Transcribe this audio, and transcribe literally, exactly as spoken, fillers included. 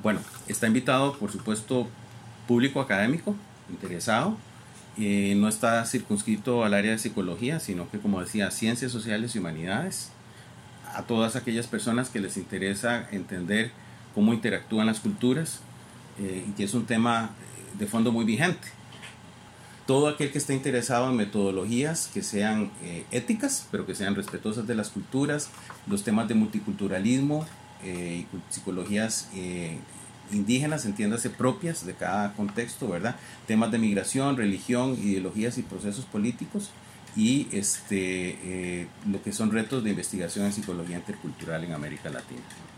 Bueno, está invitado, por supuesto, público académico interesado. Eh, no está circunscrito al área de psicología, sino que, como decía, ciencias sociales y humanidades. A todas aquellas personas que les interesa entender cómo interactúan las culturas, eh, y que es un tema de fondo muy vigente. Todo aquel que esté interesado en metodologías que sean eh, éticas, pero que sean respetuosas de las culturas, los temas de multiculturalismo, eh, y psicologías eh, indígenas, entiéndase, propias de cada contexto, ¿verdad? Temas de migración, religión, ideologías y procesos políticos, y este, eh, lo que son retos de investigación en psicología intercultural en América Latina.